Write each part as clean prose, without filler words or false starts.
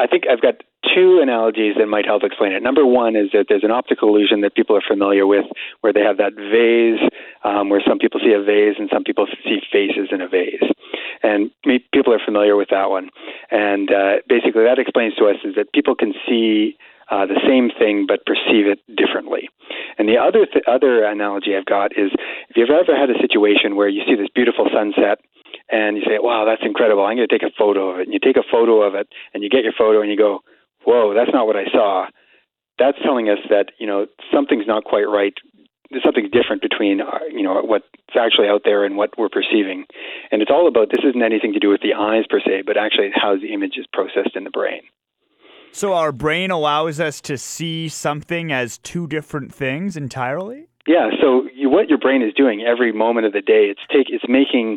I think I've got two analogies that might help explain it. Number one is that there's an optical illusion that people are familiar with, where they have that vase, where some people see a vase and some people see faces in a vase. And people are familiar with that one. And basically that explains to us is that people can see the same thing but perceive it differently. And the other analogy I've got is if you've ever had a situation where you see this beautiful sunset and you say, wow, that's incredible, I'm going to take a photo of it. And you take a photo of it and you get your photo and you go, whoa, that's not what I saw. That's telling us that, something's not quite right. There's something different between, what's actually out there and what we're perceiving. And it's all about, this isn't anything to do with the eyes per se, but actually how the image is processed in the brain. So our brain allows us to see something as two different things entirely? Yeah, so what your brain is doing every moment of the day, it's making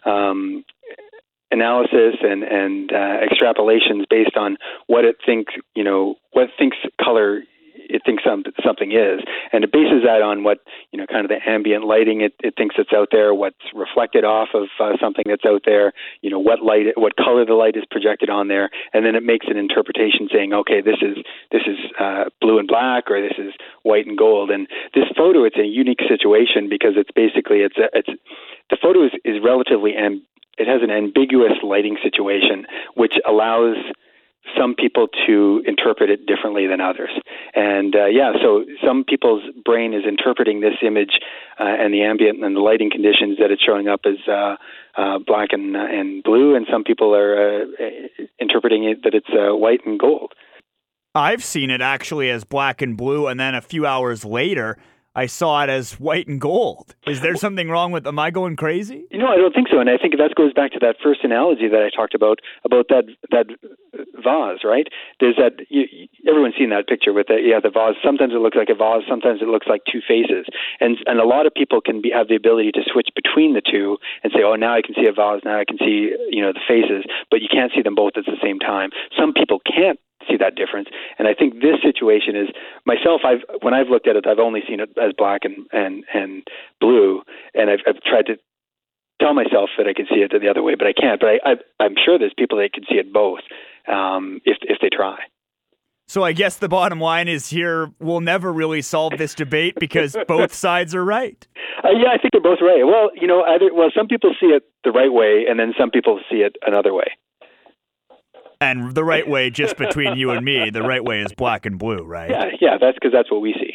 analysis and extrapolations based on what it thinks, what thinks color it thinks something is, and it bases that on what kind of the ambient lighting it thinks that's out there, what's reflected off of something that's out there, what color the light is projected on there, and then it makes an interpretation saying, okay, this is blue and black, or this is white and gold. And this photo, it's a unique situation because it's basically the photo is relatively it has an ambiguous lighting situation, which allows some people to interpret it differently than others. And so some people's brain is interpreting this image and the ambient and the lighting conditions that it's showing up as black and blue, and some people are interpreting it that it's white and gold. I've seen it actually as black and blue, and then a few hours later, I saw it as white and gold. Is there something wrong with, am I going crazy? I don't think so. And I think that goes back to that first analogy that I talked about that vase, right? There's that, everyone's seen that picture with the vase. Sometimes it looks like a vase, sometimes it looks like two faces. And a lot of people can have the ability to switch between the two and say, oh, now I can see a vase, now I can see, the faces, but you can't see them both at the same time. Some people can't see that difference. And I think this situation is, myself, when I've looked at it, I've only seen it as black and blue, and I've tried to tell myself that I can see it the other way, but I can't. But I'm sure there's people that can see it both if they try. So I guess the bottom line is here, we'll never really solve this debate because both sides are right. Yeah, I think they're both right. Well, some people see it the right way, and then some people see it another way. And the right way, just between you and me, the right way is black and blue, right? Yeah, that's because that's what we see.